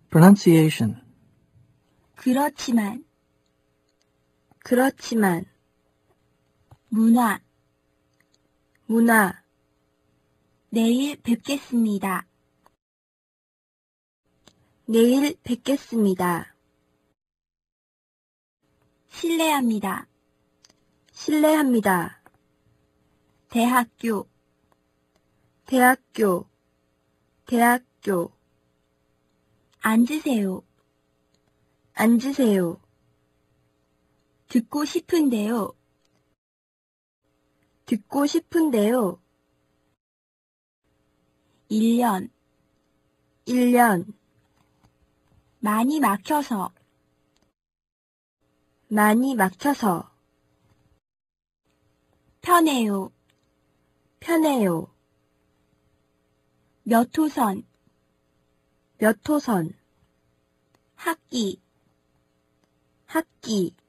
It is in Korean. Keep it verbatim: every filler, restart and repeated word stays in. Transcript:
Pronunciation. 그렇지만, 그렇지만, 문화, 문화, 내일 뵙겠습니다. 내일 뵙겠습니다. 실례합니다. 실례합니다. 대학교, 대학교, 대학교. 앉으세요. 앉으세요. 듣고 싶은데요. 듣고 싶은데요. 일 년, 일 년, 많이 막혀서, 많이 막혀서. 편해요. 편해요. 몇 호선, 몇 호선. 학기, 학기.